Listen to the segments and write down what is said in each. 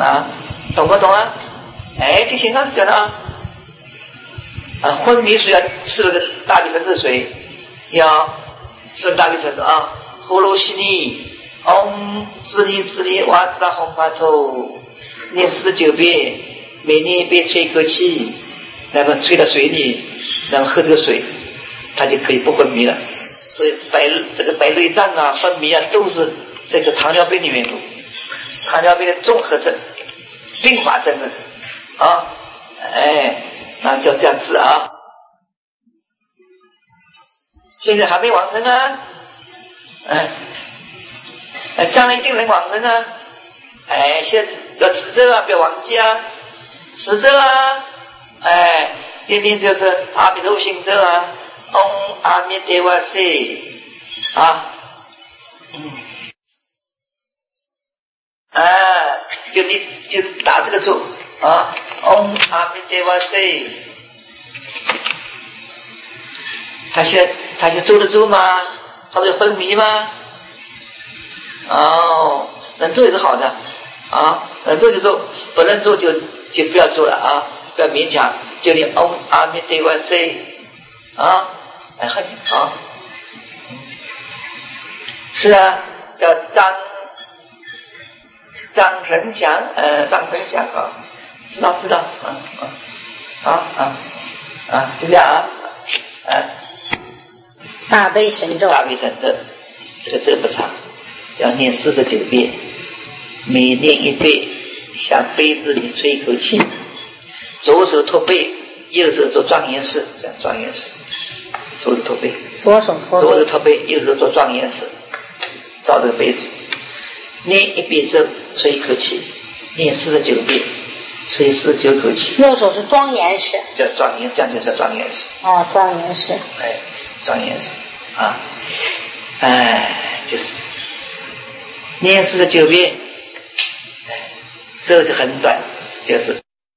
啊，懂不懂啊？哎，就行啊，讲的啊。昏迷水要吃了个大悲神咒水，要吃大悲神咒啊。呼噜悉尼，嗡，滋哩滋哩，哇滋啦轰巴头，念49遍，每念1遍吹一口气，然后吹到水里，然后喝这个水，它就可以不昏迷了。所以这个白内障啊、昏迷啊，都是这个糖尿病的缘故，糖尿病的综合症、并发症的啊，哎，那就这样子啊。现在还没往生啊，将来一定能往生啊。哎，现在要持咒啊，不要忘记啊，持咒啊，哎，天天就是阿弥陀佛心咒啊，嗡阿弥陀佛西啊，你就打这个咒啊，嗡阿弥陀佛西。他先做得住吗？他不是昏迷吗？哦，能做也是好的啊，能做就做，不能做就不要做了啊，不要勉强，就你嗡阿弥陀佛西啊，哎，好，是啊，叫张成祥，张成祥啊，知道，就这样啊， 大悲神咒， 这个咒不长，要念49遍，每念1遍，向杯子里吹一口气，左手托背，右手做庄严式，这样庄严式，左手托背，右手做庄严式，照这个杯子，念1遍咒，吹一口气，念49遍，吹49口气。 右手是庄严式， 叫庄严，这样就叫庄严式。 哦，庄严式。 哎，庄严式啊，就是念49遍，这就很短，就是。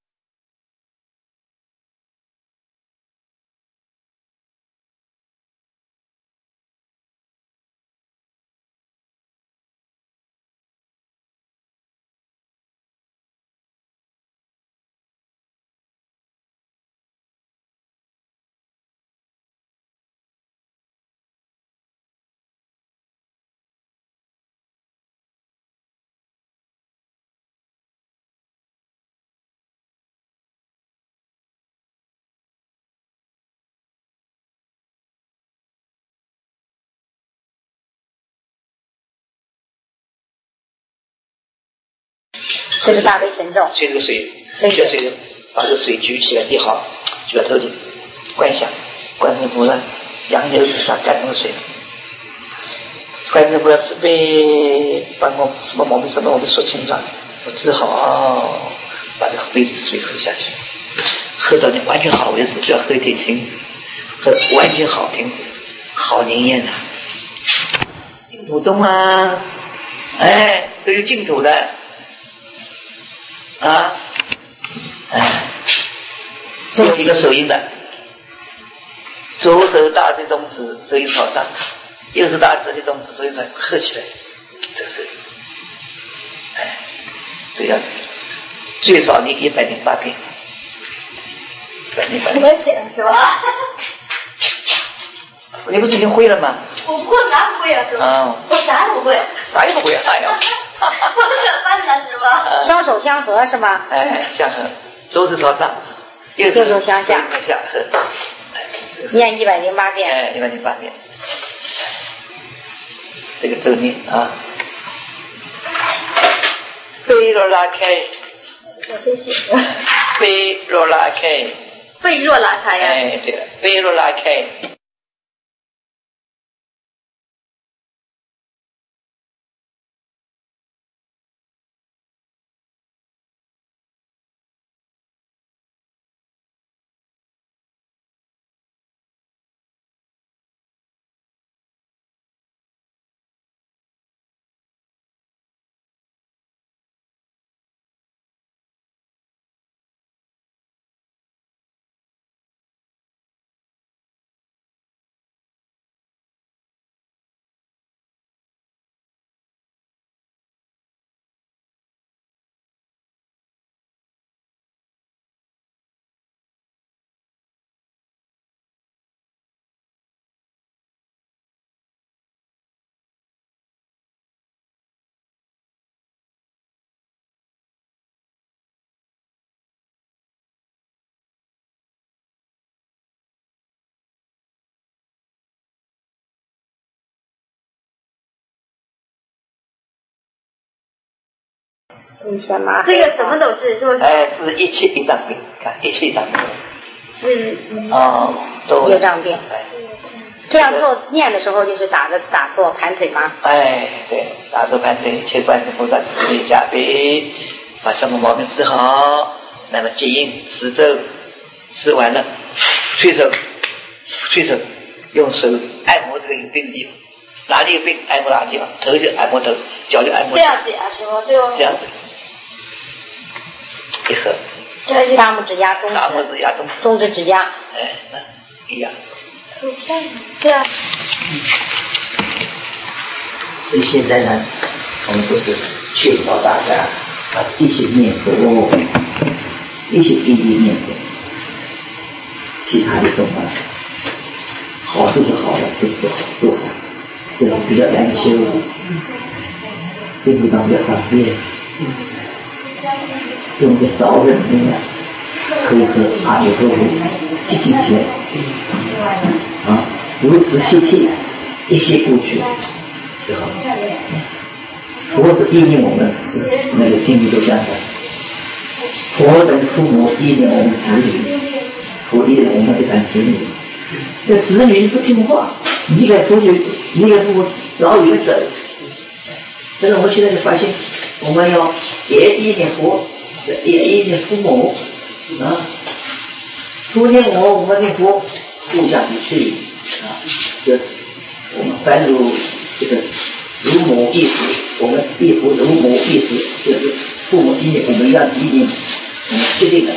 这是大悲神咒。 吹这个水，把这个水举起来，滴好，举到头顶，观想，观世菩萨杨柳之上感动水，观世菩萨慈悲，把我什么毛病说清楚，我治好，把这个杯子水喝下去，喝到你完全好为止，不要喝一点停止，喝完全好停止，好灵验啊，净土中啊，哎，都有净土的。有一个手印的，左手大指中指，手印朝上，右手大指中指，手印朝合起来，这个手印，这样最少你108遍怎么写是吧？ 你不是已经会了吗？ 我啥不会啊，是吧？我啥也不会。 啥也不会啊？哎呀， 我都想办了是吧？ 双手相合是吧？ 相合，左手朝上，右手向下，念108遍。 108遍，这个咒念啊，背若拉开， 我先写。 背若拉开， 背若拉开呀。 对了，背若拉开。 你先麻这个什么都治，是不是？ 哎，治一切一障病，看一切一障病。 是都业障病。这样做念的时候就是打坐盘腿吗？ 哎，对，打坐盘腿，切观世菩萨慈悲加被，把什么毛病治好，那么接应持咒，吃完了，吹手，用手按摩这个有病的地方，哪里有病按摩哪个地方，头就按摩头，脚就按摩。 这样子啊，师傅， 这样子，一合。 大拇指压中指， 大拇指压中指指甲， 哎，一样。 这样。 所以现在呢，我们都是劝导大家一起念佛，一起拼命念佛，其他的都嘛，好处就好了，不是不好都好，这种比较难修，这地方比较方便。用个少人力量，可以和阿弥陀佛几天如此细气，一切不绝就好。佛是意念我们那个经历都相同，佛等父母意念我们子女，佛意念我们这个子女，这子女不听话，离开父母，离开父母老远走。但是我们现在就发现，我们要也意念佛，也意念父母父念我们念佛，互相彼此就我们凡如这个如母意识，我们亦复如母意识，就是父母意念我们要意念，我们确定的。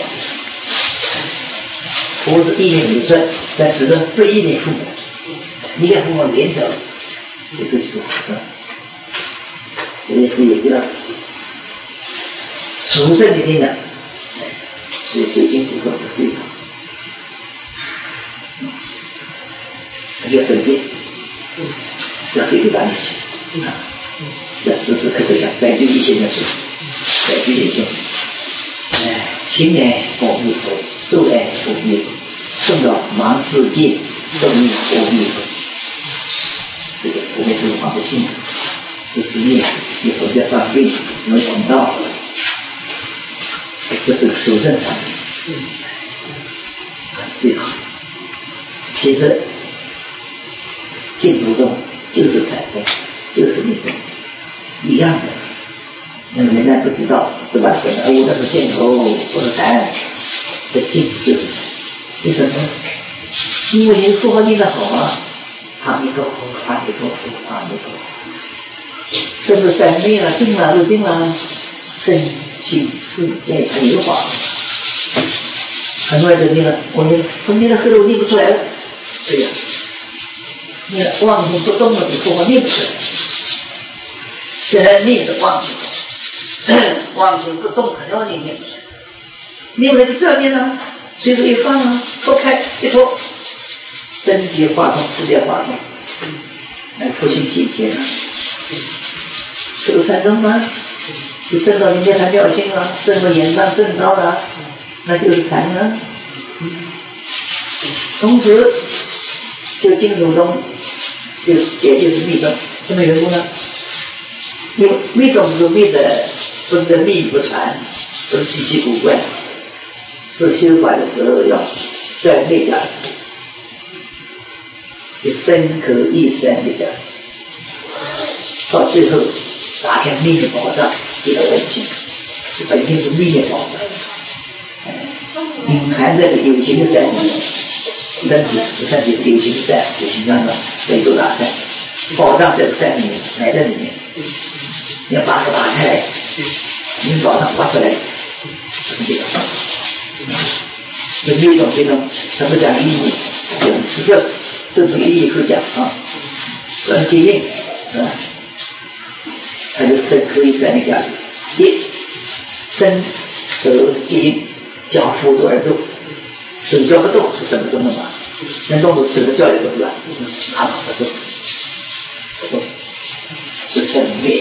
佛是意念子孙，但子孙不意念父母，离开父母远走，这个就不好的。所以是有个属圣的力量，所以水晶符合的对的。要生病，要对对大一起，要时时刻刻想再就一些的事，再就一些。行来佛密佛，坐来佛密佛，送到忙自尽，送命佛密佛。这个我们这个好的心，这是念以后要当兵，没想到，这是守正场，最好。其实。净土中就是彩虹，就是那种一样的。那人家不知道，对吧？我那是镜头，我是彩，这净土就是彩。为什么？因为你佛号念得好啊，阿弥陀佛，阿弥陀佛，阿弥陀佛。甚至三昧了，定了，入定了，身心世界才有法。很多人就念了，我念了后头念不出来了，对呀。你忘情不动了，你佛号念不出来。现在念的忘情不动，很容易念不出来。念不来就不要念了，随手一放啊，脱开一脱，身体化通，世界化通。来复兴体贴了，这个三中吗？就证到人家谈调性了，证到眼上正道了，那就是禅了。同时，就净土中。也就是密宗，什么缘故呢？因为密宗是密的，不是密不传，不是稀奇古怪，是修法的时候要在内加持，有深刻意三的加持，到最后打开密的宝藏，给到本性，这本性是密的宝藏，隐含在有形的在里面。身体有形在，有形象的被都打开，宝藏在里面，埋在里面。你要把它打开来，你宝藏挖出来，是这个。这密宗这种什么讲意义？这是意义可讲啊，关接应它就可以在那讲一身手接应，脚辅助而动。手脚不动是怎么动的嘛？能动的手的脚也动不了，很好的动，不动是生灭，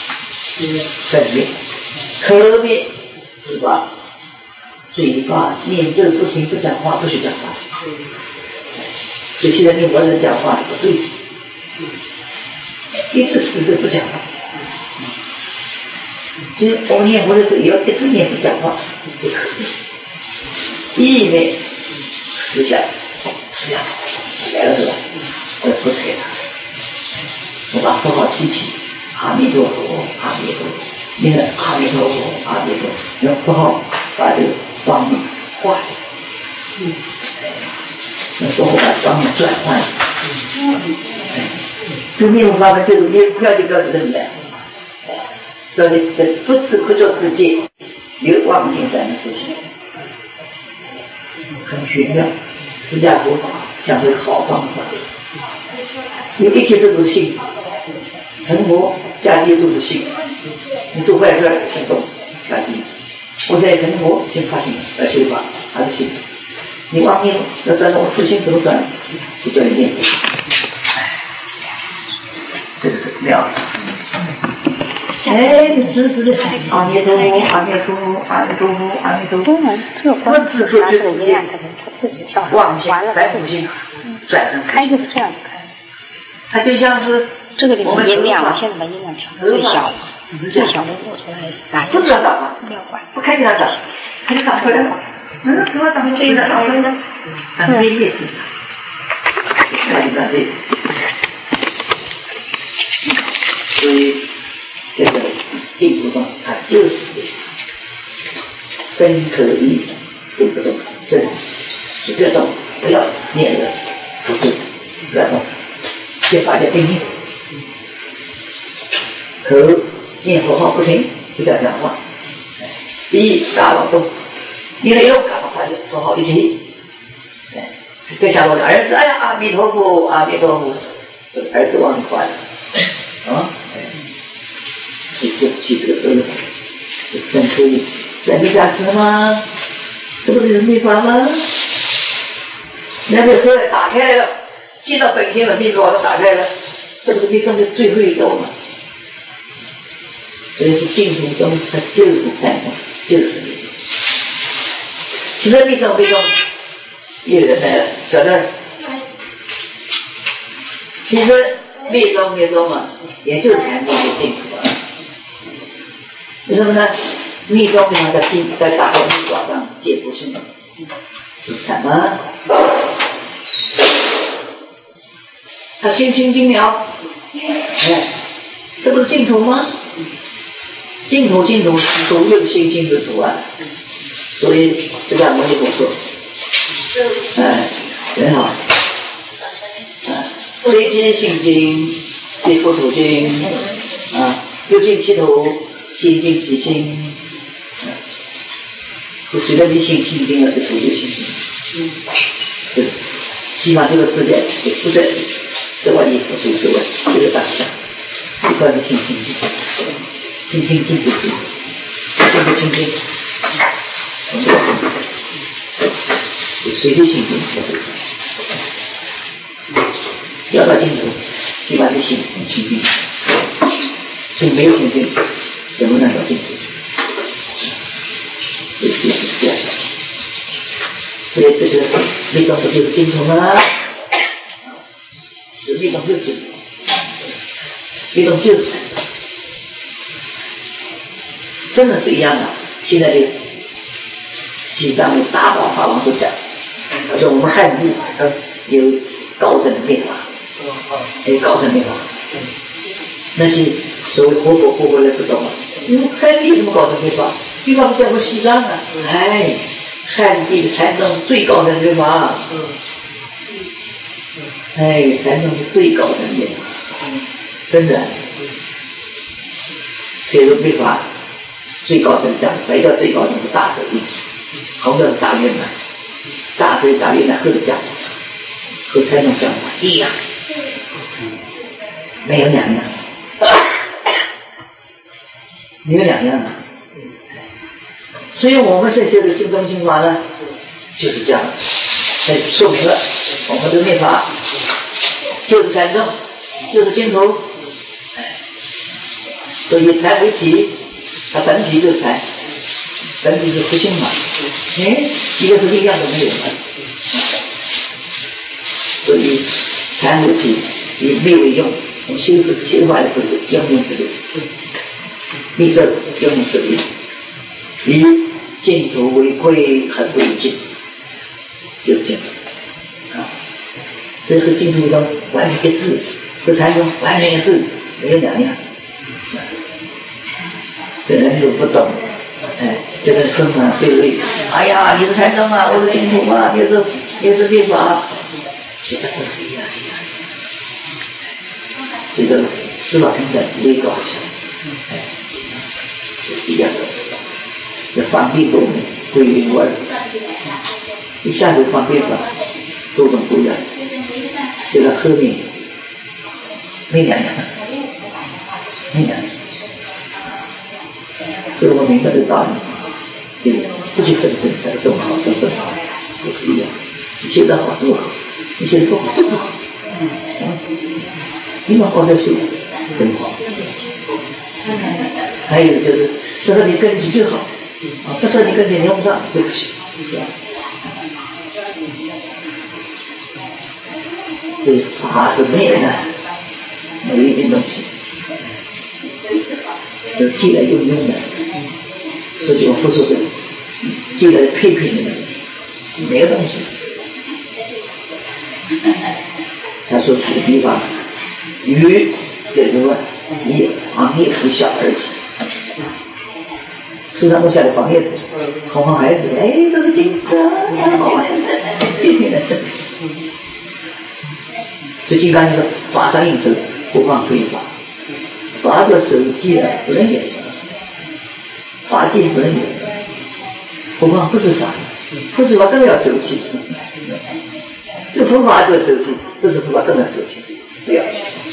可灭是吧？嘴巴念咒不停，不讲话，不许讲话。所以现在念佛人讲话不对，一直不讲话。 所以我们念佛的时候要一直念不讲话，不可以。意呢，思想来了是吧？我不给他，我把符号提起，阿弥陀佛，阿弥陀佛，你看阿弥陀佛，阿弥陀佛，用符号把这个光明化掉，用符号把光明转换。就念佛法门就是你不要就不要这里来，这里在不知不觉之间有妄心在那出现，很玄妙。释迦佛法讲的好方法，因为一切事都是心，成佛下地都是心，你做坏事心动下地，我在成佛先发心而修法还是心，你妄念要转到我自心怎么转，就叫你念佛。这个是妙的。哎，时时的阿弥陀佛，阿弥陀佛，阿弥陀佛，阿弥陀佛。 这个光是拿这个音量，他自己跳妄心完了白自心，转成开就是这样就开了。 它就像是这个地方音量，我现在把音量调到最小了，最小的我出来咋不知道干嘛， 不要管， 不开给他长，他就长回来了。给我长这一点长回来，让微业自长，那就让微。所以这个净土中，它就是身可意都不动，身不要动，不要念了，不是不要动，先把这定念，口念佛号不停，不叫讲话，一大脑动，你得有感到快乐，佛号一起，再下我的儿子，哎呀，阿弥陀佛，阿弥陀佛，儿子忘快了，啊。就起这个作用，身可以人的加持吗？这不是人密法吗？那个河打开了，进到本心了，密法都打开了，这不是密宗的最后一道吗？所以是净土宗，它就是三宗，就是密宗。其实密宗有人来了，讲的，其实密宗嘛，也就是三宗的净土啊。为什么呢？密宗呢，在大佛密法上解不清，是什么？他心清净了，这不是净土吗？净土所有心清的土啊！所以释迦牟尼佛说，很好，随机心经，对佛土经又尽其土。心尽其心，随着你心清净了，就土就清净。对，起码这个世界就不在这外一佛之外，这个当下，一块的心清净，心清净不净，心不清净，随着心净，要到净土，起码你心清净，心没有清净。怎么能到净土？就是这样。所以这个密宗不就是净土吗？密宗就是净土，密宗就是真的是一样的。现在的西藏的大宝法王所讲，而且我们汉地有高僧的灭法，有高僧灭法，那些所谓活佛来不懂了。汉地什么高僧密法？密法不在我西藏啊！汉地的禅宗最高的密法，禅宗是最高的密法，真的。比如密法最高僧讲，白叫最高僧是大手印，红叫是大圆满，大手大圆满后的讲和禅宗讲法一样，没有两样。没有两样啊，所以我们现在的净宗净法呢，就是这样，说明了我们的密法就是禅宗，就是净土，所以禅为体，它本体就是禅，本体是核心嘛，一个是力量都没有了，所以禅为体以力为用，我们修法的不是用这个。 立这用是以净土为归，很不净，就净土啊。这是净土中完全一致，和禅宗完全一致，没有两样。这人就不懂，这个分法对立。哎呀，你是禅宗啊，我是净土啊，也是律法，其实都是一样。这个司法平等直接搞起来，是一样的。这放屁都归零味，一下子放屁了，都种不一样。这个喝命没两样，没两样。这个我明白这个道理，这个不去分都好，都不好，都是一样。你学得好都好，你学得不好都不好。你们好的修很好。还有就是说到你根基就好，不说你根基用不上就不行。这法是没有的，没有一点东西，就既来用的。所以我不说这个，既来批评的，没有东西。他说举地方，鱼这个问，你行业不小而且，树上都下的行业，好孩子，这个金刚，好孩子，批评的。这金刚就是法上应手，不放非法，法的手机啊不能有，法界不能有，不放不是法，不是法更要手机。这佛法就手机，不是佛法更要手机，不要。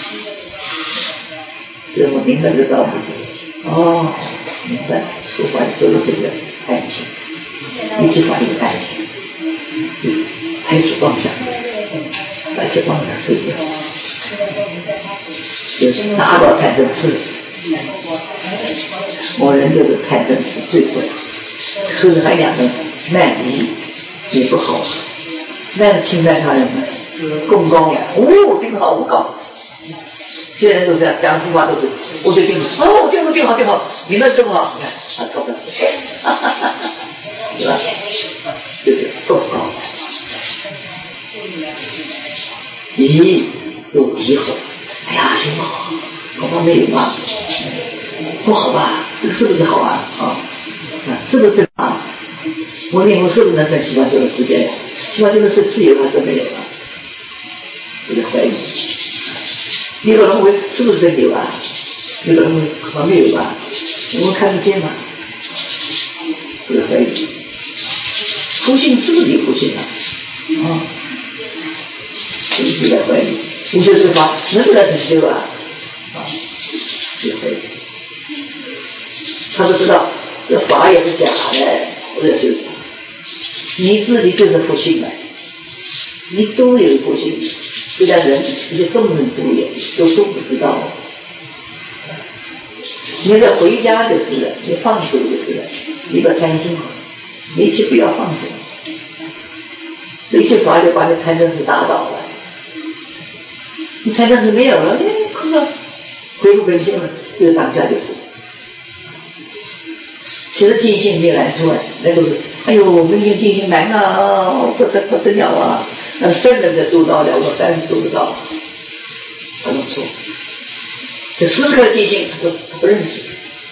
这我明白这道理。哦，明白，佛法做的这个爱情，一句话一个爱情，排除妄想。而且放在世界，就是达到太真智。我人就是太真智最贵，是还两个卖力也不好，那清代他人更高呀，挺好，我搞。现在人都这样，两句话都是，我就定好，定好，你们正好，你看他搞的，是吧？就是更高。你有以后，哎呀，行不好，恐怕没有吧？不好吧？这个是不是好啊？是不是正啊？我念佛是不是能在西方这个世界？西方这个是自由还是没有啊？有点怀疑。你可能会是不是真有啊？有可能恐怕没有吧？我们看不见嘛？有点怀疑。佛性是不是有佛性啊？一直在怀疑，你说这个法能不能成就啊？就怀疑。他不知道这法也是假的，不是修行。你自己就是佛性的，你都有佛性，这些人这些众人都有，都不知道。你要回家就是了，你放手就是了，你不要贪心，你一切不要放手，这一切法就把你贪嗔痴打倒了。你贪嗔痴没有了，空了，恢复本性了，这个当下就是。其实尽性没有难处啊，那个哎呦，我们尽性难啊，不得了啊！那圣人才做到了，我当然做不到，不能说。这时刻尽性他不认识，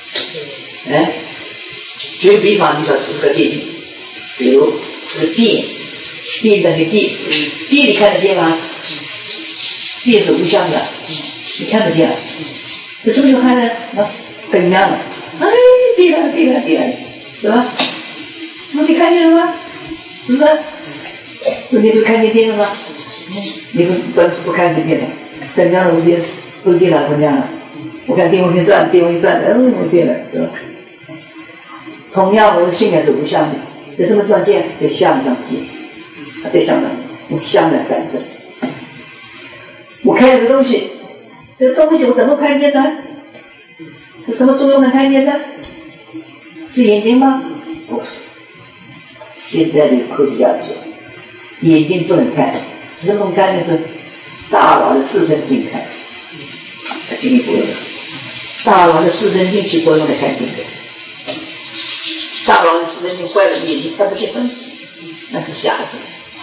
举个比方，你说时刻尽性，比如是电，电等于电，电你看得见吗？电是无相的，你看不见，这什么时候看呢？灯亮了，电了，是吧？那你看见了吗？是不是？你就看见电了吗？你不看见电了，灯亮了，无电，不电了，不亮了。我看电风扇转，我电了，是吧？同样，我的性也是无相的，有什么转见？对相上见，对相上用相来反正。我看这个东西，这个东西我怎么看见呢？是什么作用能看见呢？是眼睛吗？不是。现在的科学家说，眼睛不能看，只能看的是大脑的视神经看，他经历不了。 大脑的视神经起作用来看病的，大脑的视神经坏了，眼睛看不见东西，那是瞎子。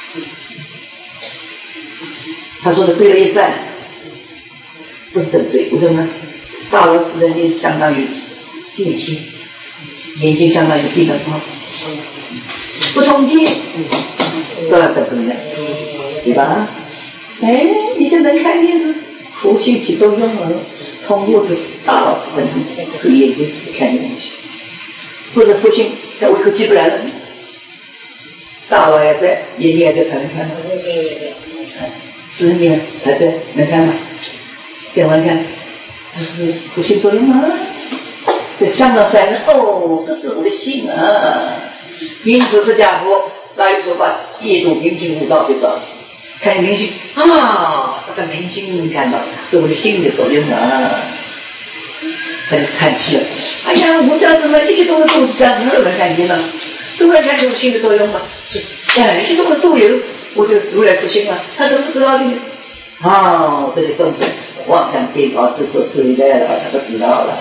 他说的对了一半，不是正对，为什么呢？大脑视神经相当于眼睛，眼睛相当于地灯泡，不通电都要得病的，对吧？哎，你就能看见是福性起作用了，通过是大脑视神经和眼睛看见东西，或者福性在胃口起不来了，大脑也在，眼睛也在，才能看到。视神经还在，能看吗？点完看，不是福性作用吗？这相当反正哦，这是我的心啊！因此释迦佛那一说把夜度明心悟道就到了，看见明心啊，这个明心看到是我的心的作用啊！他就叹气了，哎呀，我这样子嘛，一切东西都是这样子，都能看见了，都能看出心的作用嘛。哎，一切东西都有，我就如来福心啊，他怎么不知道的呢？哦，这个动作妄想颠倒自作自在了，他都知道了。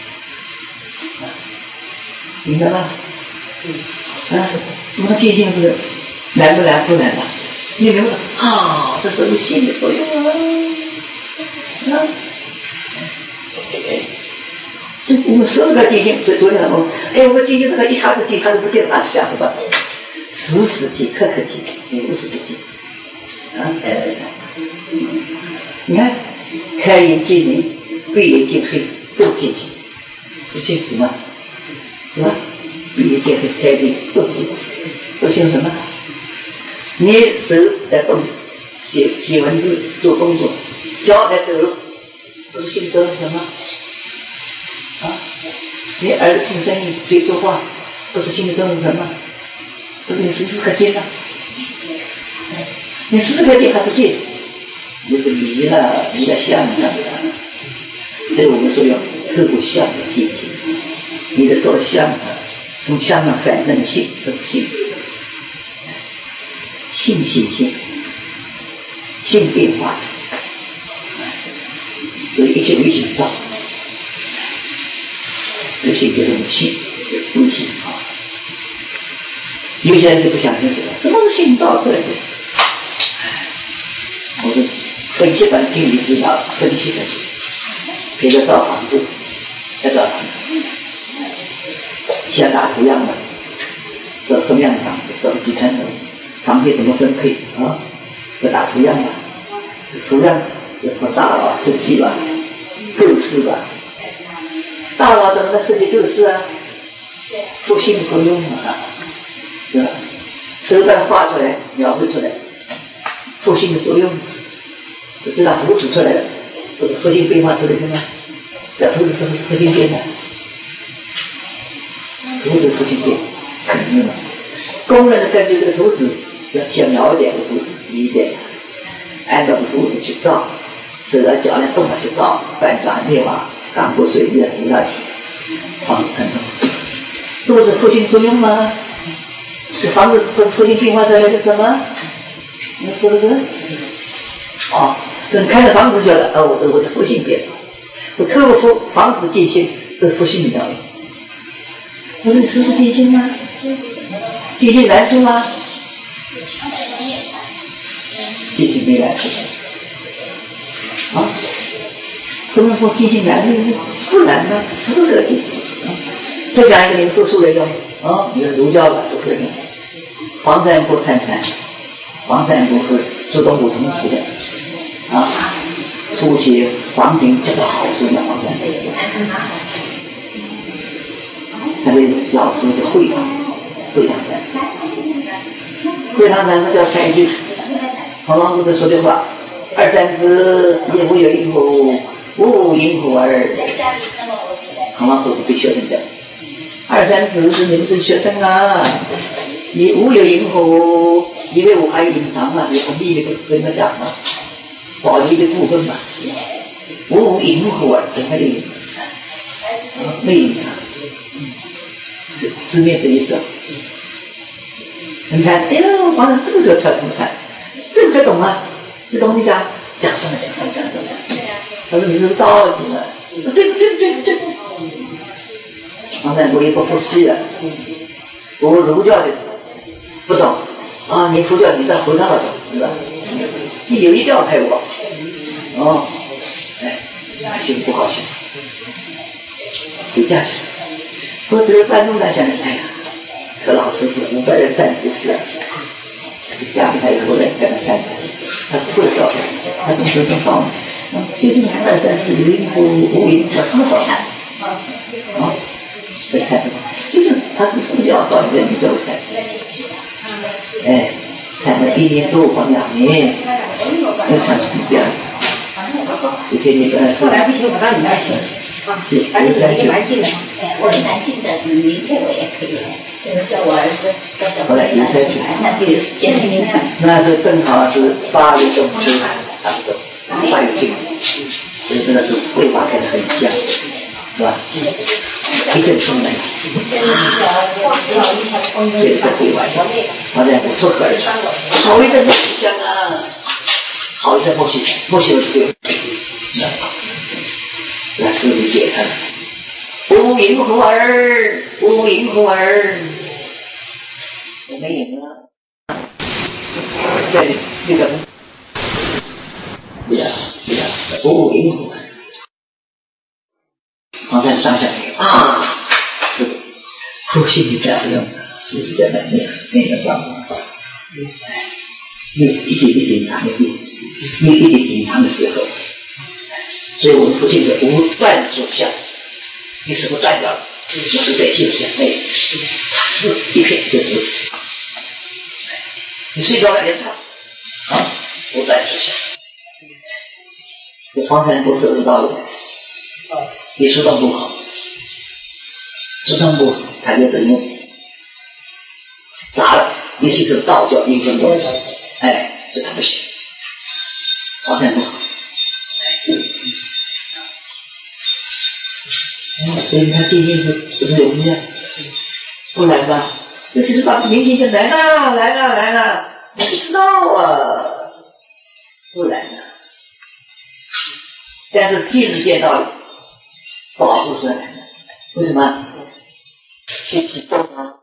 明白吗？那么接近是难不难？不难吧？你明白？这是无心的作用啊！所以我们时时刻接近，所以昨天我我接近这个一下子接，他都不见哪想的吧？时时接，刻刻接，无时不接。你看，开眼见明，闭眼见黑，都接近，不清楚吗？是吧？闭眼见黑，开眼都接近，都姓什么？你手在动，写文字，做工作，脚在走路，都是姓周是什么？你耳朵听声音，嘴说话，都是心里中是什么？都是你时时刻见的。你时时刻见还不见，你是迷了相了。所以我们说要透过相的见性，你的做相从相上反正性，这是性，性变化，所以一切为性造。这是一个东西，微信啊！有些人就不相信这个，怎么是心造出来的？我说分析半天，你知道分析，给他造房子，再造房子，先打图样的，造什么样的房子？造几层楼？房子怎么分配啊？要打图样吧，图样要靠大脑设计吧，构思吧。大脑怎么能设计构思啊？复性作用啊，对吧？手段画出来，描绘出来，复性的作用，就知道图纸出来了，这个复性变化出来的吗？这图纸是不是复性变的？图纸复性变，肯定的。工人根据这个图纸，要先了解这个图纸，理解它，按照图纸去造，手啊脚呢动了去造，翻转涅瓦。钢骨水月不要房子很多，都是复性作用吗？是房子不是复性进化出来的什么？你是不是？等开了房子觉得我的复性变了，我透过房子界限这是复性的。我说你是不是界限吗？界限难处吗？界限没难处怎么说界限难呢？不难呢，是不是？再讲一个，你们读书来用你们儒教的都可以用。黄山坡参禅，黄山坡是苏东坡同期的初期房顶这个好处的黄山坡，他的老师叫会堂山，会堂山他叫三句，黄老师说的话：“2、3字也无有因乎，无因乎而。”黄老师对学生讲：“2、3字是你们的学生啊，你无有因乎，因为我还隐藏了，有秘密跟他讲了，保留的部分嘛，无因乎而没有。”没隐藏，字面的意思。你看，皇上这个时候才通传，这个才懂啊，这懂你讲什么？他说你是道理了， 对。黄山国也不服气了，我儒教的不懂啊，你佛教你在和尚那懂是吧？你有一定要陪我，哦，哎，心不高兴，回家去。我这半路来讲，哎呀，何老师是500人站姿势，就下面还有个人跟他站着，他不会教的，他就说真高，究竟200站是有无影有什么状态？啊，这看就是他是自己要到你的宇宙才，哎，才能1年多或2年，要看出变。就给你后来不行，我到你那儿去。而且离蛮近的， 我是蛮近的，明天我也可以。叫我儿子到小后来离开去，那是正好是8月中秋，差不多8月进，所以真的是绘画跟得很像，是吧？一阵风来，这个绘画像，好在我脱口而出，好一阵风香啊，好一阵风香，风香就是那师傅解他了，无影猴儿，无影猴儿，我没影了，在那个，无影猴儿，黄山上下啊，是呼吸你再不用，只是在那个状态，你一点一点长的病，你一点隐藏的时候。所以我们父亲是无断所相，你什么断掉了，就是在记录下，哎，它是一片就如此。你睡着感觉上，啊，无断所相。这方才不是有道理，你疏通不好，疏通不好，它就是用杂了，尤其是道教阴风多，哎，这它不行，方才不好。所以他今天是不是有力量？不然吧，这其实把明天就来了，你不知道啊，不然呢？但是近日见到保护是很难的，为什么？去启动啊。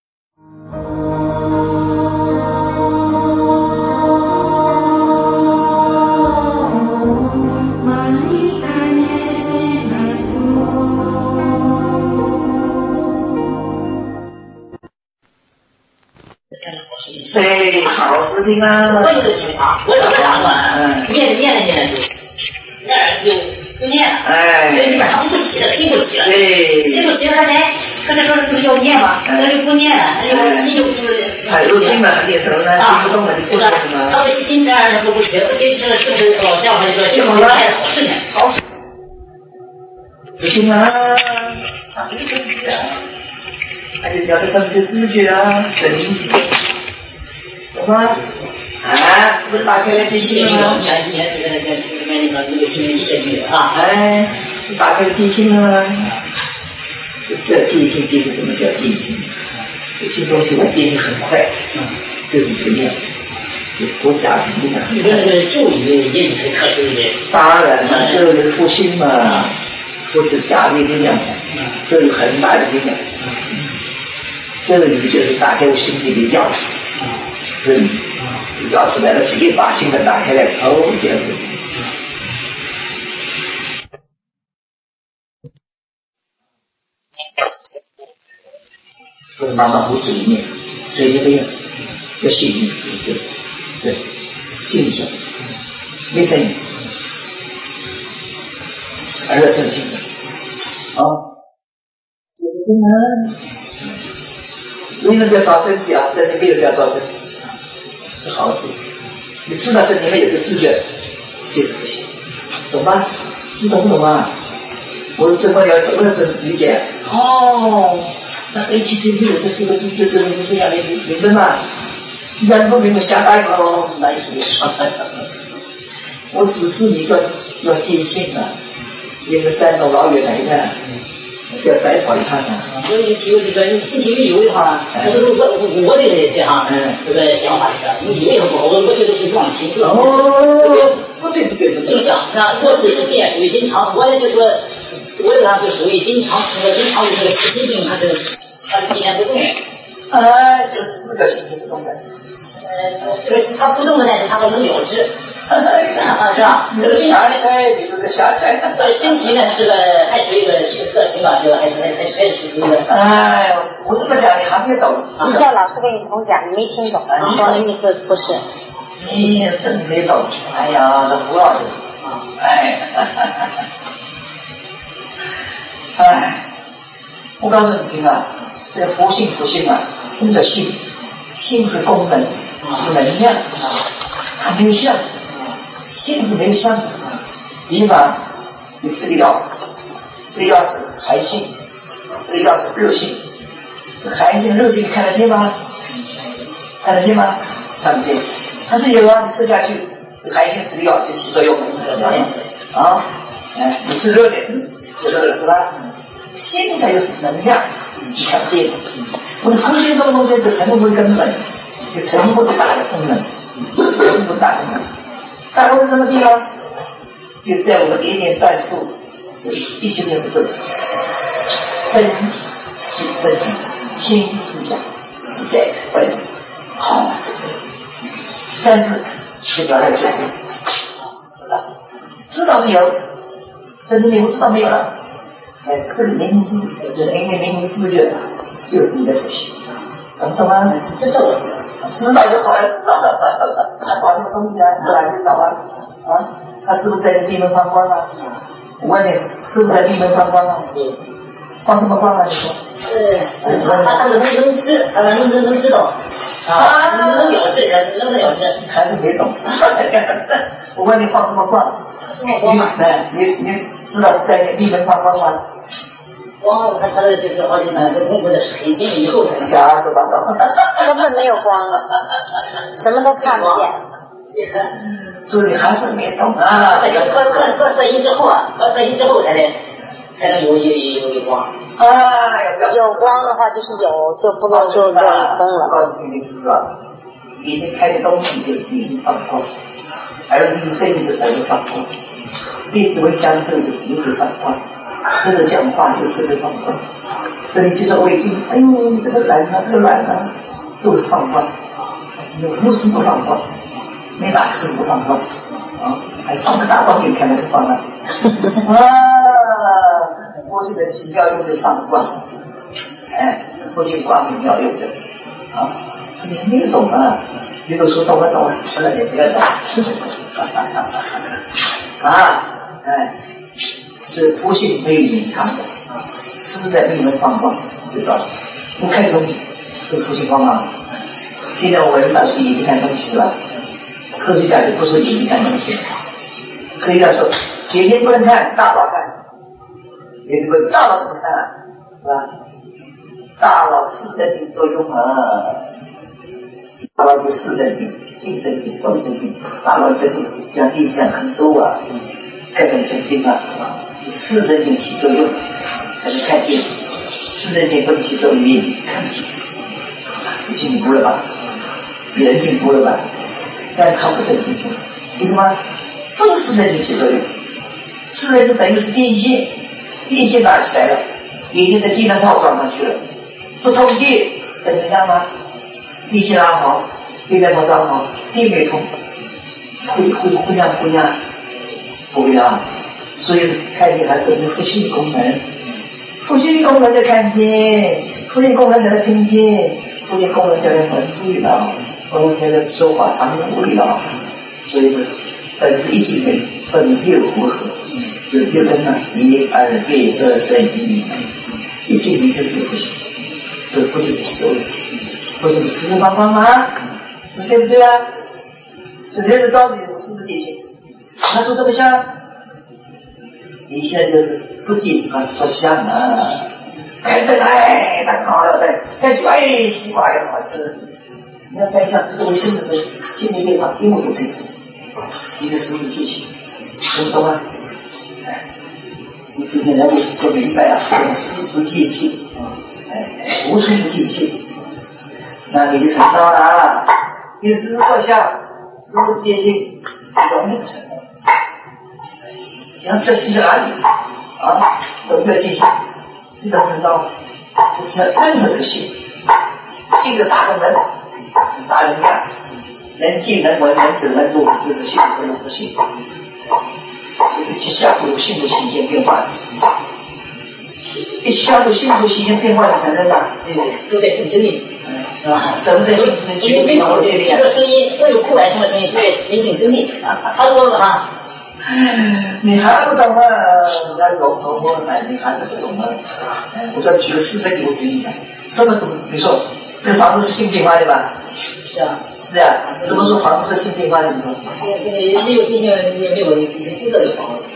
对，好事情啊！ 我有个情况，我怎么打断？念就不念了，哎，基本上不起了，心不起了，对，心不起了，他就说不是要念吗？那就不念了，那就心就不哎，入心了，念什么呢？心不动了就不动了。 他说心自然不起，心这是不是老教会说这是好事情？好事。 不行啊，他这个证据啊，还得聊得他们的知觉啊，神经质。什么？啊，不是打开了机器吗？ 你看那个新闻一些没有啊？ 哎，你打开了机器了，这记性就是怎么叫记性？这新东西我记性很快，这是这个样。国家是真的很快。 你说那个咒语也是科学的。 当然了，这个复兴嘛，或者加的力量，这有很大的力量。这个就是打开我心里的钥匙。是钥匙来了，直接把心门打开来，哦，这样子。不是妈妈胡子里面，所以这个样子，要信心，对，信心，没声音，还是要正心的，为什么要找身体啊？在那边不要找身体，是好事。你知道身体里面有个知觉，就是不行，懂吧？你懂不懂啊？我怎么了？怎么理解？哦，那 HTV 有的是个就是不是让你明白吗？人不明白瞎掰哦，那是没说。我指示你要尽兴啊！那个山东老远来的，要白跑一趟啊！ 你体会就是你心情越有的话，我这个也是哈，这个想法是，你有也不好，我觉得是忘情。不对，就像我是也属于经常，我也就说，我这样就属于经常的那个心境，它是一点不动。 这个心情不动的。 这个是它不动的，但是它能了知。是吧？ 这个想起来，你说这想起来， 心情呢是个还属于一个色情吧，是吧？还是属于一个。 我这么讲你还没懂。 你叫老师给你重讲，你没听懂，你说的意思不是。 你真没懂，哎呀，这不要就是，我告诉你听啊，这个佛性啊，什么叫性？性是功能，是能量，它没有相，性是没有相的。比方你这个药是寒性，这个药是热性，寒性热性你看得见吗？看得见吗？看不见。它是有啊，你吃下去，这寒性这个药就起作用了，啊，你吃热的，吃热的是吧？性它又是能量，你看不见的。我的佛性这个东西是成佛的根本，就成佛的大的功能，成佛大功能。大功能什么地方？就在我们1年半处，就是1000年不走，身体、心思想是在外头好，但是去表来就是知道没有？身体没有知道没有了？这个明知觉就是你的佛性，懂不懂啊？这我知道，知道就好了，知道了，他搞什么东西啊？不然就找啊，他是不是在你闭门放光啊？我问你，是不是在闭门放光啊？放什么光啊？你说？ 他能知，他能知道，能了解，能了解， 还是没懂。我问你放什么光？你知道是在你闭门放光吗？ 光，他的就是好像那个功夫的水性以后才瞎说八道， 根本没有光，什么都看不见。 所以还是没懂啊。 喝色饮之后啊，才能有光。 有光的话就是有，就不落就落一空了。 我告诉你知道，眼睛看的东西就眼睛放光，耳朵声音就耳朵放光，鼻子闻香味就鼻子放光，舌头讲话就舌头放光，这里就是胃经，哎呦，这个软啊，这个软啊，都是放光，无时不放光，没哪次不放光啊，还放个大光给看那个光啊，佛性的奇妙用的放光，佛性光很妙用的啊，你没有懂啊，有的说懂了，吃了也不要懂是佛性没有隐藏的，是在闭门放光，知道？不看东西，是佛性光芒。现在我们到处眼睛看东西是吧？科学家就不说眼睛看东西，科学家说眼睛不能看，大脑看。也就是说大脑怎么看啊？是吧？大脑视神经作用啊，大脑有视神经、听神经、动神经，大脑神经像印象很多啊，各种神经啊，视神经起作用才能看见，视神经不能起作用你看不见，进步了吧？人进步了吧？但是它不真进步，为什么？不是视神经起作用，视神经等于是电线。电线拿起来了，眼睛的电灯泡装上去了，不通电怎么样吗？电线拉好，电灯泡装好，电没通，会亮不会亮，所以看见还是有复性功能，复性功能在看见，复性功能在听见，复性功能在闻味道，我们才在说话尝味道，所以本质一精神分六合合。就六根呢，1、2、3、4、5，一进入这个不行，这不是修的，不是四四方方吗？对不对啊？这人的道理我是不是解析？他说这么像，你现在就是不解他说像啊，看着来，太好了，看西瓜也好吃，你要看像这个修的时候，心里变化一模不对，一个实质解析，懂不懂啊？你今天来就是说明白了，用事实解析， 无处不尽性。那你成道了，你时时刻想，时时不见性，永远不成道。想这心在哪里啊？怎么叫信心？你怎么成道？就是要按着这个心，心的大个门，大能量，能静能闻能止能动，就是心和有的性。这去相互心度习间变化，一相互心度习间变化的产生的， 都在性真理，是吧？ 怎么在性真理？ 因为这个声音，所有不管什么声音，都在人性真理。他说啊， 你还不懂啊？那龙头摸来，你还不懂啊？我再举个事实给我给你看，什么怎么？你说这个房子是性变化的吧？ 是啊， 是啊，怎么说房子是性变化的？你说？ 这个没有信心，也没有不得的房子。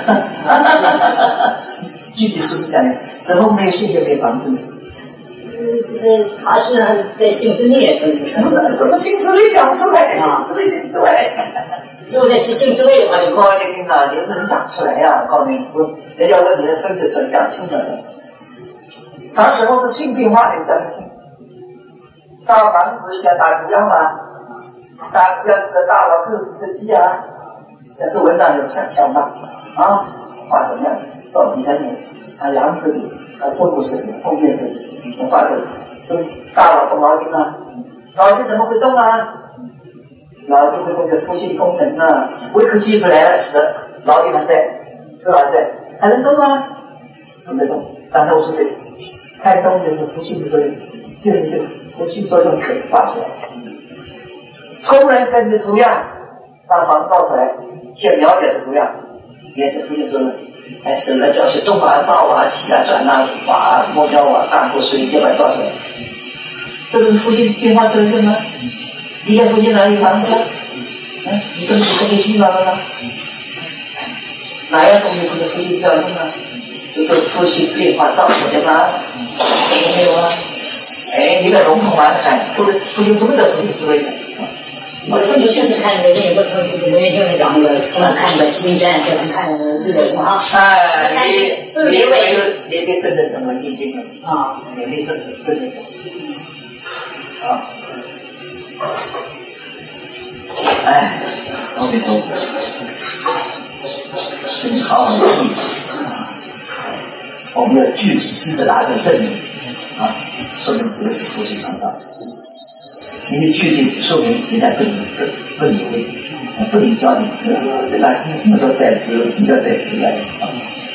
具体说是这样的，怎么没有信心没有房子呢？ 他是在性之内， 怎么性之内讲出来？性之外。 如果在性之内的话， 我告诉你啊，你怎么讲出来呀？我告诉你，人家问你的分别出来，讲清楚了。它什么是性变化的？讲得清。大房子像打主样嘛，打要是大脑各式设计啊，在这文章有想象吧？啊，画怎么样？造几层楼？它阳设计，它正部设计，后面设计，画的都大脑动脑筋啊，脑筋怎么会动啊？脑筋会动叫出现功能啊，胃口记不来了，使得脑筋还在，对吧？对，还能动啊？不能动。刚才我说的，开动就是呼吸的作用，就是这个呼吸作用可以画出来。工人根据图样把房子造出来，先了解的图样，也是呼吸作用。还手来脚去动啊、造啊、起啊、转啊、滑啊、摸标啊、大过水就把它造出来。这个是呼吸变化作用吗？你看呼吸哪里房子？你跟呼吸心脏了吗？哪样东西不是呼吸调用啊？就是呼吸变化造出来的吗？没有啊？哎，你个笼统啊，看，都是呼吸中的呼吸之类的。 我就是看那个那个我也听人讲那个，我看那个七星山，就看那个啊。 哎，你别真的怎么念经了啊？你真的啊。哎，阿弥陀佛，你好好记，我们的具体事实拿出来证明啊，说明这是呼吸肠道。因为具体说明人家不理会，不理教你，那什么叫在职，什么叫在职来啊？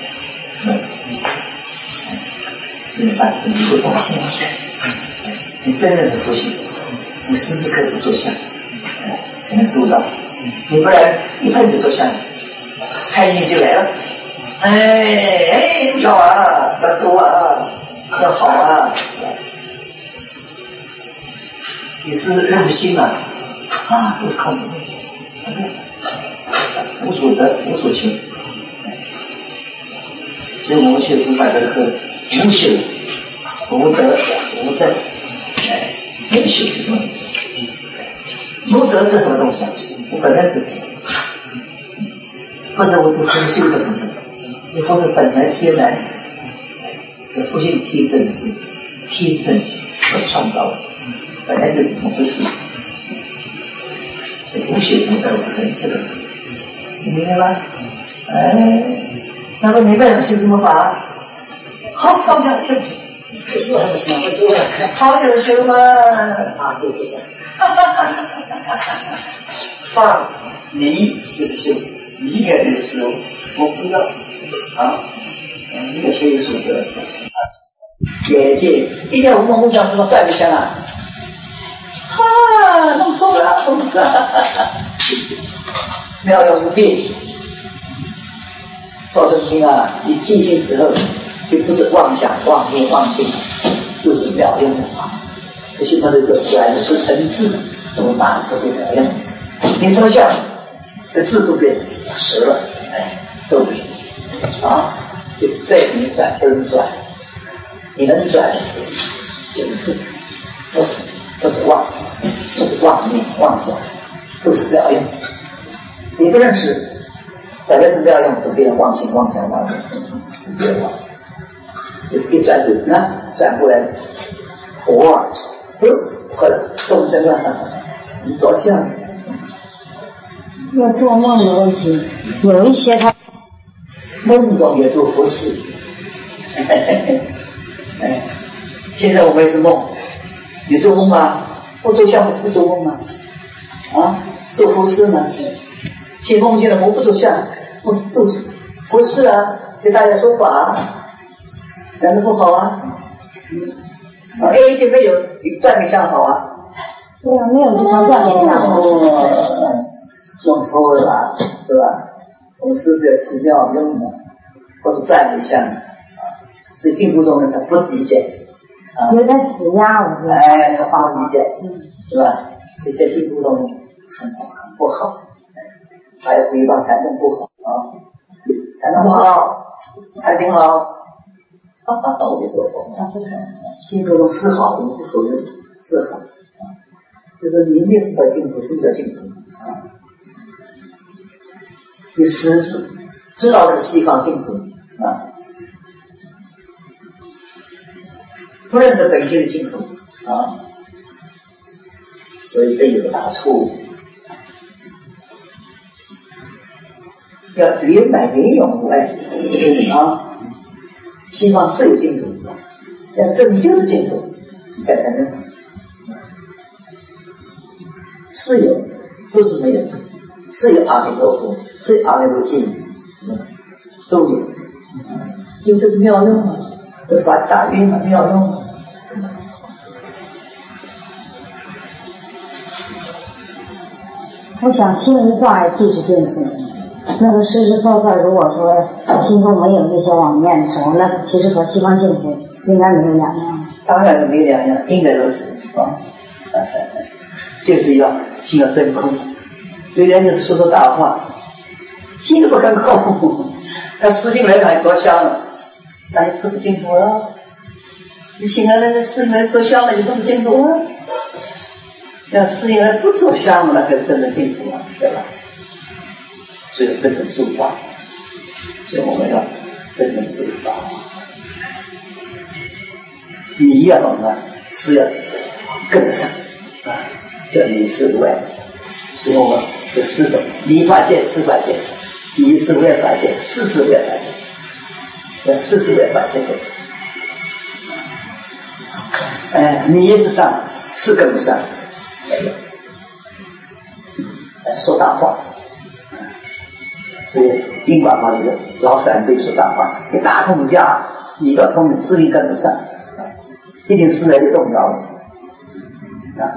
你会发现，你真正的呼吸，你时时刻刻做相，才能做到。你不然一碰就做相，开心就来了。哎，不巧啊，要多啊，要好啊。你是任心啊，都是靠你，无所得，无所求。所以我们修菩萨的课，无修、无得、无证，没有修是什么？无得是什么东西啊？我本来是，不是我这是修的东西，你不是本来天然，佛性天真是天真，不是创造的。本来就是这么回事，所以无修无得无证这个，你明白吗？哎，那么你们想修什么法？好，放下修， 这说还不行，我说好就是修嘛。 啊，对不行。 放离就是修，离开的时候我不要啊，你要修守得。眼界一点无梦无想，怎么断不下来？弄错了，同志啊！妙用无变体，报身心啊！你记性之后，就不是妄想、妄念、妄心，就是妙用的法。可是它这个转识成智，这么大智慧妙用。你抽象，这智都变实了，都不行啊！就再你转不能转，你能转的就是智，不是妄。不是妄念妄想，都是妙用。你不认识，本来是妙用，都变成妄心妄想妄念，别忘，就一转子呢， 转过来，我后来众生啊，你着相。 要做梦的问题，有一些他梦中也做佛事。现在我们也是梦，你做梦吗？我做相不做梦吗？啊，做佛事吗？现梦见了我不做相，我做佛事啊，给大家说法，难道不好啊？A 就没有断灭相好啊？ 对啊，没有就成断灭相。 弄错了吧，是吧？我们是有奇妙用的，或是断灭相所以净土中人他不理解有点死压，我觉得。 他不理解，是吧？这些净土中很不好，还有诽谤禅宗不好啊，禅宗不好，还挺好。我就说净土中是好，我们不否认是好，就是你明知道净土，什么叫净土啊？你知道这个西方净土啊，不认识北京的净土啊，所以这有个大错误。要圆满圆融啊，西方是有净土，但这里就是净土，你该承认是有，不是没有，是有阿弥陀佛，是有阿弥陀经，都有，因为这是妙用啊，这法大圆满妙用啊。 我想心无挂碍即是净土。那么时时刻刻，如果说心中没有这些妄念的时候，那其实和西方净土应该没有两样。 当然没有两样，应该如此啊。就是要心要真空，对人家说说大话，心都不肯空，他实行来还着相了，那就不是净土了。你心来那实行来着相了，就不是净土了。要实行来不着相了，那才是真的净土啊，对吧？所以真的做法，所以我们要真正做法。你要懂得是要跟得上啊，叫你是无碍。所以我们有四种：理法界、事法界、你是无碍法界、事是无碍法界。要事是无碍法界这种。你也是上，事跟不上，没有。说大话。所以因果法里老反对说大话，你大通家，你到通的事情跟不上，一定是来的动摇啊！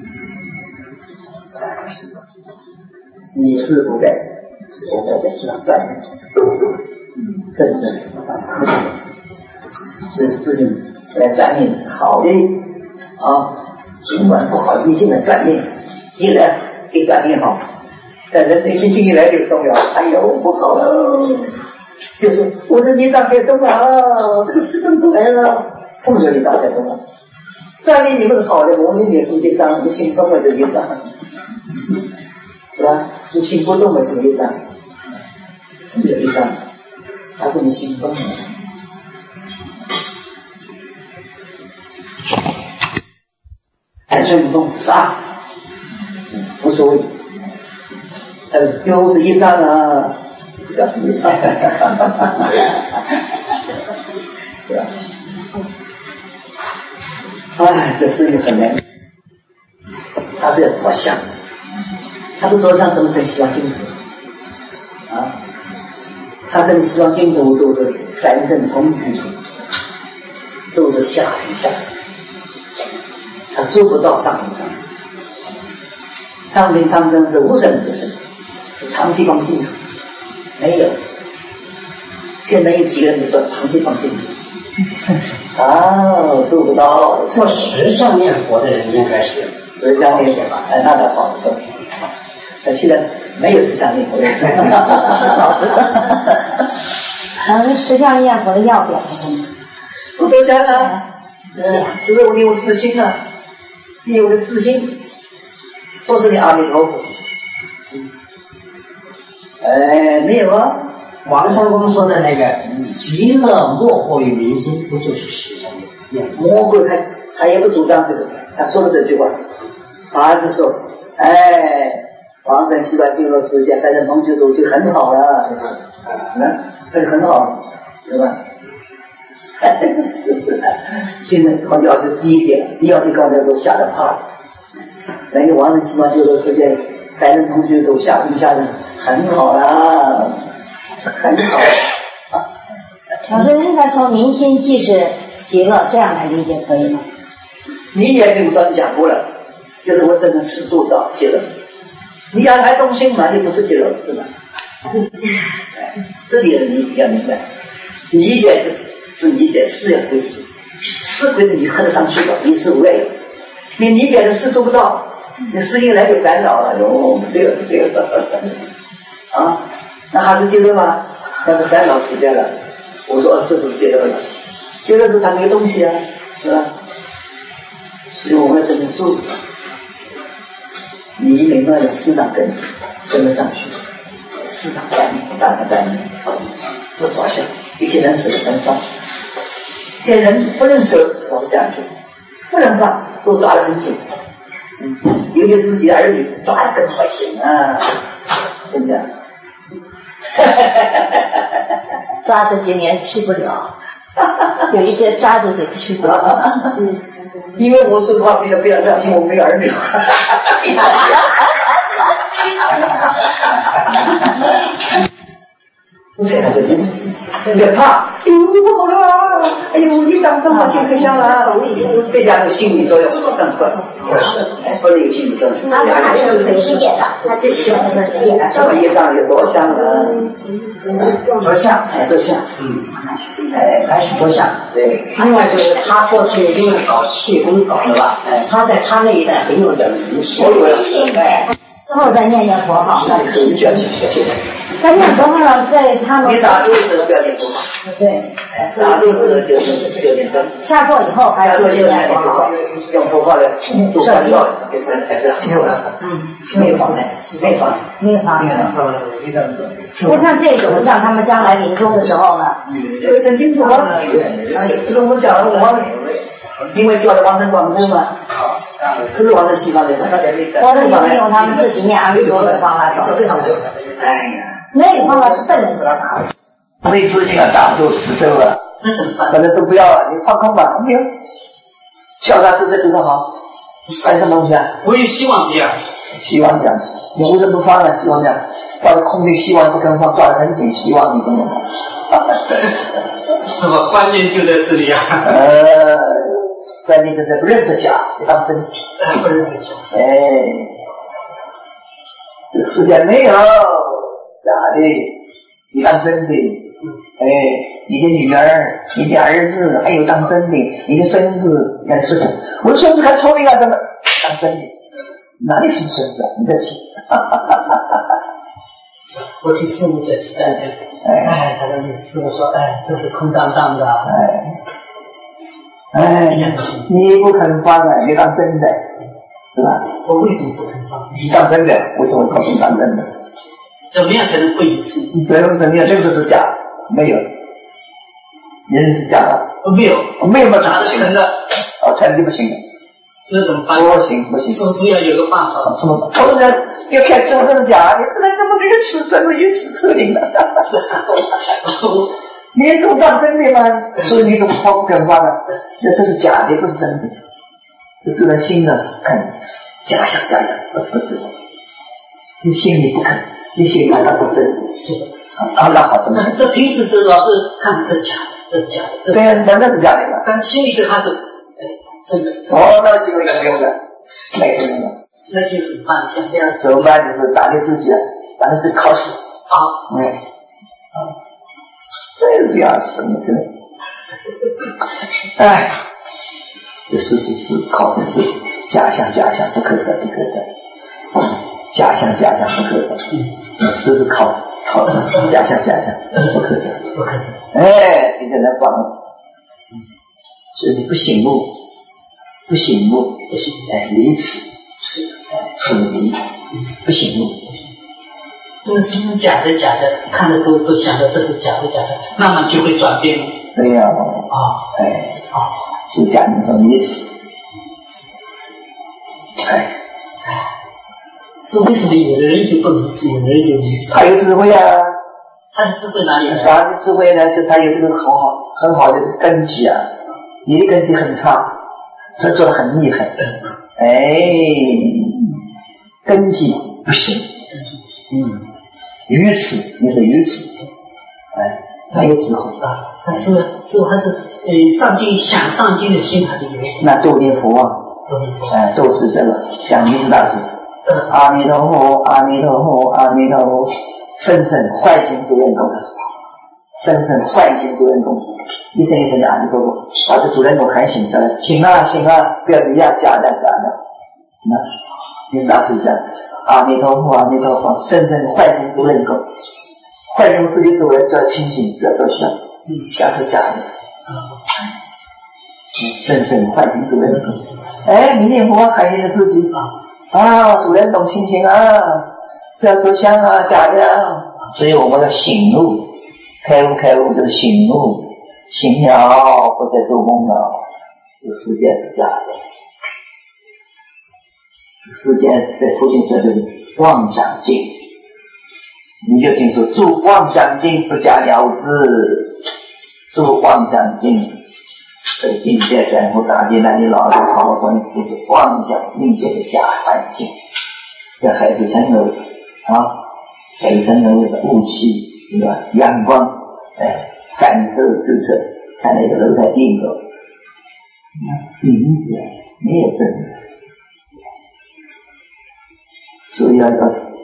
你是不该，我该在世上断灭，真的世上不断，所以事情来断灭好的啊，尽管不好，一定来断灭，一来给断灭好。但人的心情一来就重要，哎呦不好了，就是我的孽障太重了，这个事情都来了，什么叫孽障太重了？断灭你们是好的，我们也是业障，你心动了就业障，是吧？你心不动了是业障，什么叫业障？还是你心动了？海水不动杀，无所谓。又是一张啊，不叫一张，是吧？哎，这事情很难，他是要着相，他不着相怎么成西方净土啊？他是西方净土都是凡圣同居土，都是下品下生，他做不到上品上生。上品上生是无生之身。长期放净土没有，现在有几个人就说长期放净土，做不到。 做10相念佛的人应该是 10相念佛吧？那倒好得多。现在没有10相念佛的人， 早知道。然后10相念佛的要表是什么？ 不着相啊，是不是你有自信啊？你有了自信，都是你阿弥陀佛。没有啊。 王三公说的那个极乐莫过于民心，不就是10相念？ 魔鬼他也不主张这个，他说了这句话，他还是说，往生西方极乐世界，大家同居都就很好了，那就很好了，对吧？现在这要求低一点，你要求高点都吓得怕了。那个往生西方极乐世界，大家同居都吓人，很好了，很好了。 老师应该说民心即是极乐，这样来理解可以吗？ 你也跟我刚讲过了，就是我真正是做到极乐。你要还动心嘛，你不是极乐，是吧？这里你要明白，理解是理解事要归事，事归你合得上去了，你是无谓。你理解的事做不到，你事一来就烦恼了，对了啊，那还是极乐吗？那是烦恼世界了。我说是不是极乐了？极乐是他没东西啊，是吧？所以我们要这么做，你明白了市场跟得上去，市场大不着相，一切人舍能放，一些人不能舍，我是这样说，不能放都抓得很紧，尤其自己的儿女抓得更坏心啊，真的。 抓得今年去不了，有一些抓住就去不了。 因为我说的话不要这样，因为我没有儿女。这样就别怕，不好了，一当真我心可香了，再加上心理作用更快，不是一个心理作用。 他那个腿是业障，他自己说那个业障。 什么业障也着相了，着相，着相，还是着相。对。 另外就是他过去因为搞气功搞的吧，他在他那一代很有点名气。 之后再念佛号， 那是一卷去。 在念佛号，在他们你打坐时不要念佛号。 对。 打坐时就念真。 下坐以后还是念佛号。 用佛号的设计，没法。 就像这种，像他们将来临终的时候呢， 曾经说，就是我讲了，因为叫的往生广州嘛，可是往生西方的， 我这里用他们自己念阿弥陀的方法走。 哎呀， 那个方法是笨死了咋了？ 没资金啊，打坐持咒了， 那怎么办？ 反正都不要了，你放空吧，没有。潇洒自在比较好，还有什么东西啊？ 我有希望这样。 希望这样，你为什么不放呢？希望这样，抱着空的希望不肯放，抓得很紧，希望你懂吗？ 是吧？关键就在这里啊。 关键就是不认识假，你当真。 不认识假。 这个世界没有假的，你当真的。你的女儿、你的儿子，还有当真的，你的孙子，你看说讲，我的孙子还聪明啊，怎么当真的？哪里是孙子啊？你得起。 我听师父在吃饭讲，他的师父说，这是空荡荡的， 你不肯放啊，你当真的，是吧？ 我为什么不肯放？ 你当真的，为什么告诉你当真的？ 怎么样才能会一次？ 你不要怎么样，这个是假的。没有，人是假的， 没有嘛， 假的成的， 成就不行的， 那怎么办？ 不行， 是不是要有个办法？ 什么？我说要看真是假，你不能这么愚痴，真是愚痴特定的。 是啊， 你怎么当真的吗？所以你怎么不肯放呢？这是假的，不是真的，是自然心的看假象，不知道。你心里不肯，你心里还当不真， 是的。 那好，怎么？ 这平时这老是看这是假的，这是假的。 对啊，那是假的嘛。 但是心里是他是，真的。 那心里没有的，没什么。 那就怎么办？像这样怎么办？就是打给自己，打给自己考试。这样什么这？这是考试是假象不可得，假象不可得。是考假象不可得。你在那放，所以你不醒悟，离痴是离，不醒悟。 这个是假的，看着都想着这是假的，慢慢就会转变。 对呀， 是讲那种意思。 是为什么有的人就不如此，有的人就如此？ 他有智慧啊。 他的智慧哪里来？ 他的智慧呢，就他有这个很好的根基啊。你的根基很差，这做得很厉害。根基不行。愚痴，你是愚痴。他有智慧啊。 他是还是上进想上进的心还是有？ 那多念佛啊，都是这个像弥支大师。阿弥陀佛，阿弥陀佛，阿弥陀佛，深深坏心主人公，深深坏心主人公，一声一声的阿弥陀佛，把这主人公喊醒的，醒啊醒啊，不要离啊，假的。那弥支大师讲，阿弥陀佛，阿弥陀佛，深深坏心主人公，坏心自己主人就要清醒，不要做相，相是假的。深深坏心主人公，你念佛喊醒了自己。主人懂清醒啊，不要做相啊，假的啊。所以我们要醒悟，开悟就是醒悟，醒了不再做梦了。这世界是假的，世界在佛经说就是妄想境，你就听说住妄想境不假了之，住妄想境。这境界生活大地那里老人好说就是妄想境界的假幻境，这海市蜃楼海市蜃楼的雾气，对吧？阳光，反射折射，看那个楼台顶楼，影子没有真的，所以要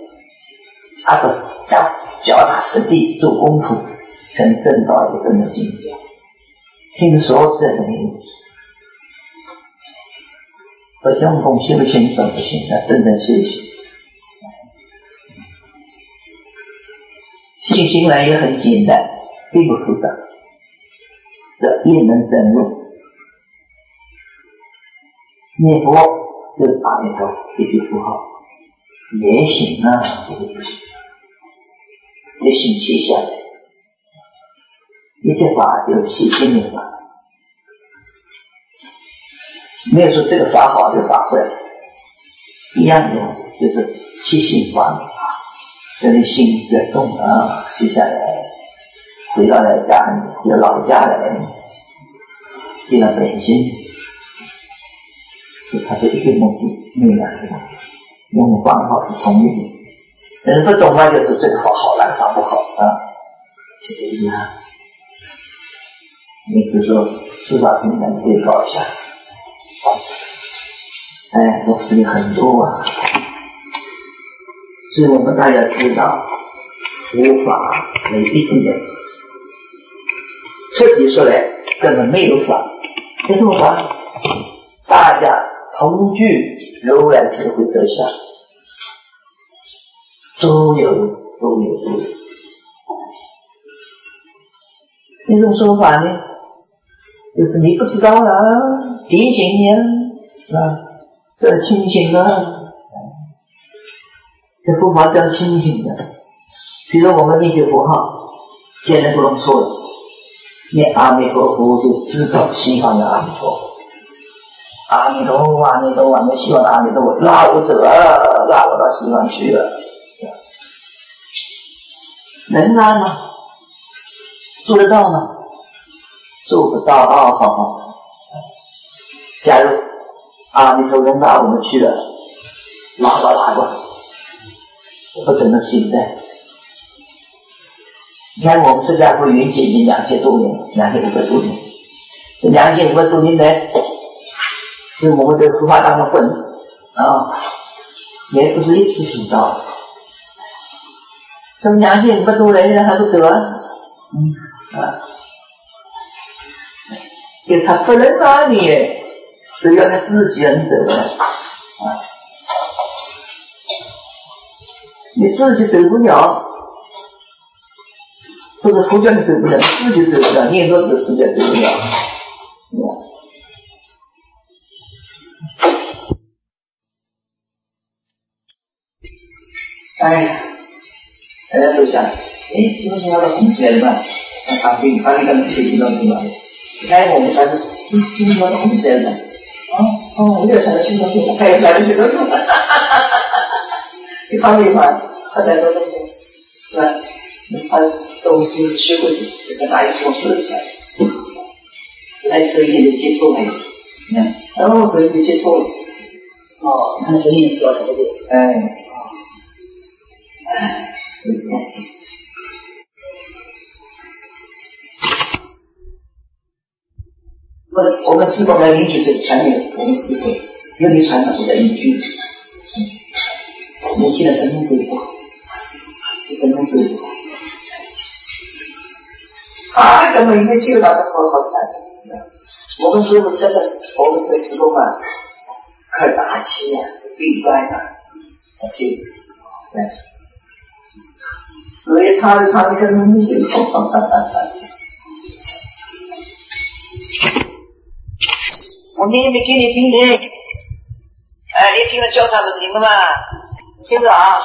脚踏实地做功夫，才能证到一个真的境界。听说这个没有，不用功修行都不行，要真正修行。信心来也很简单，并不复杂，这也能深入。念佛就是阿弥陀一句符号，也行啊，就是不行，这心写下来。一切法就是起心的法，没有说这个法好，这个法坏，一样的，就是起心法。这里心越动写下来，回到了家里，回到老家来，进了本心，就它是一个目的，没有两个目的，用方法是同一的。人不懂嘛，就是这个法好，那个法不好其实一样。你只说司法平台可以搞一下，东西很多啊。所以我们大家知道，佛法没一定的，彻底说来根本没有法。为什么法？大家同具柔然智慧德相，都有。那种说法呢，就是你不知道了，提醒你这清醒了。这佛法叫清醒的。比如我们念句佛号，现在不能错了，念阿弥陀佛就制造西方的阿弥陀佛，阿弥陀佛，阿弥陀佛，我们西方的阿弥陀佛拉我走了，拉我到西方去了，能拉吗？做得到吗？做不到好。假如阿弥陀佛拉我们去了，拉过，不可能现在。你看我们释迦佛缘起已经2500多年，这2500多年来，就我们在佛法当中混也不是一次性到，这么2500多人还不走就他不能拉你，只要他自己能走你自己走不了，不是佛教你走不了，自己走不了，念多少世界走不了。大家都想，是不是要到公司来了嘛？把这个学习到什么？我们才是今天我红色的，我又想到新东西，还有想到新东西，一方面嘛，他在做东西，是吧？他都是学过这个大一所说的出来，来手一点就接触了，然后手一点接触了， 他手艺做的不对， 是这样子。我们师伯的邻居是传统，我们师伯有的传统是在邻居，母亲的神农队不好，神农队不好，他根本没去到这好惨。我们师伯真的是，我们这个师伯嘛，可大气呀，这闭关啊，而且，所以他的唱的跟农民学我念没给你听听，你听了教他不是行了吗？听着啊。